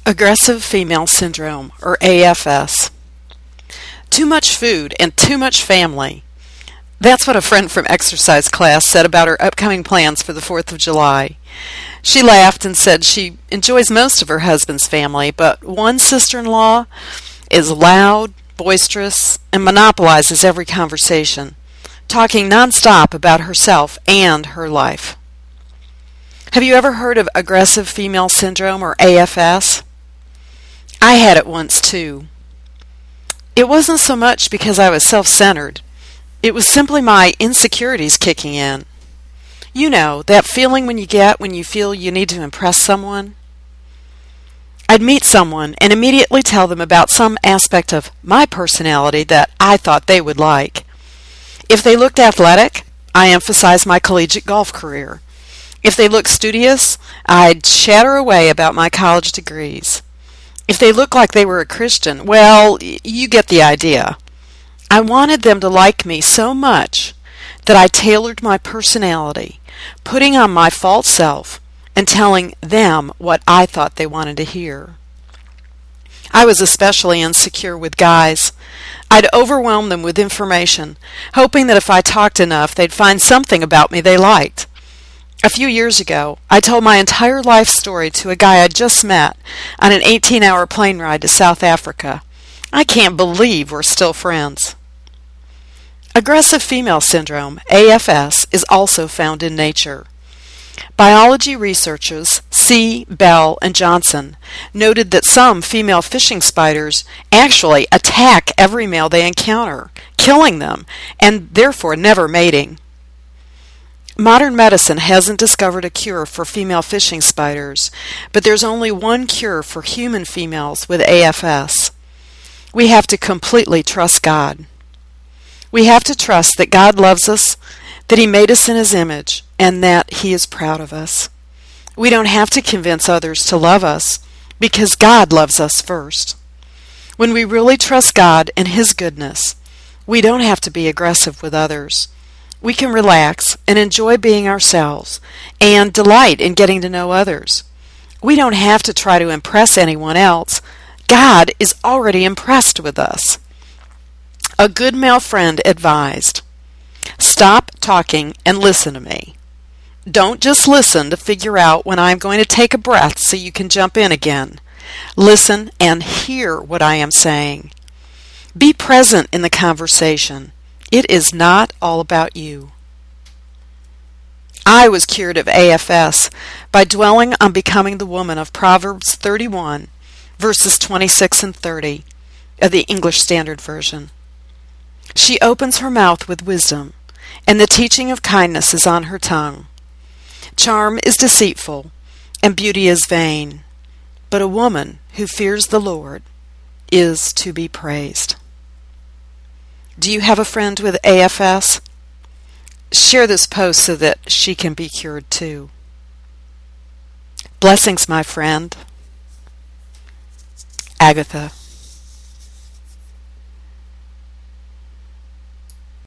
Aggressive Female Syndrome, or AFS. Too much food and too much family. That's what a friend from exercise class said about her upcoming plans for the 4th of July. She laughed and said she enjoys most of her husband's family, but one sister-in-law is loud, boisterous, and monopolizes every conversation, talking nonstop about herself and her life. Have you ever heard of Aggressive Female Syndrome, or AFS? I had it once too. It wasn't so much because I was self-centered. It was simply my insecurities kicking in. You know, that feeling when you get when you feel you need to impress someone? I'd meet someone and immediately tell them about some aspect of my personality that I thought they would like. If they looked athletic, I emphasized my collegiate golf career. If they looked studious, I'd chatter away about my college degrees. If they looked like they were a Christian, well, you get the idea. I wanted them to like me so much that I tailored my personality, putting on my false self and telling them what I thought they wanted to hear. I was especially insecure with guys. I'd overwhelm them with information, hoping that if I talked enough, they'd find something about me they liked. A few years ago, I told my entire life story to a guy I'd just met on an 18-hour plane ride to South Africa. I can't believe we're still friends. Aggressive Female Syndrome, AFS, is also found in nature. Biology researchers C. Bell and Johnson noted that some female fishing spiders actually attack every male they encounter, killing them, and therefore never mating. Modern medicine hasn't discovered a cure for female fishing spiders, but there's only one cure for human females with AFS. We have to completely trust God. We have to trust that God loves us, that He made us in His image, and that He is proud of us. We don't have to convince others to love us, because God loves us first. When we really trust God and His goodness, we don't have to be aggressive with others. We can relax and enjoy being ourselves and delight in getting to know others. We don't have to try to impress anyone else. God is already impressed with us. A good male friend advised, "Stop talking and listen to me. Don't just listen to figure out when I'm going to take a breath so you can jump in again. Listen and hear what I am saying. Be present in the conversation. It is not all about you." I was cured of AFS by dwelling on becoming the woman of Proverbs 31, verses 26 and 30 of the English Standard Version. She opens her mouth with wisdom, and the teaching of kindness is on her tongue. Charm is deceitful, and beauty is vain, but a woman who fears the Lord is to be praised. Do you have a friend with AFS? Share this post so that she can be cured too. Blessings, my friend. Agatha.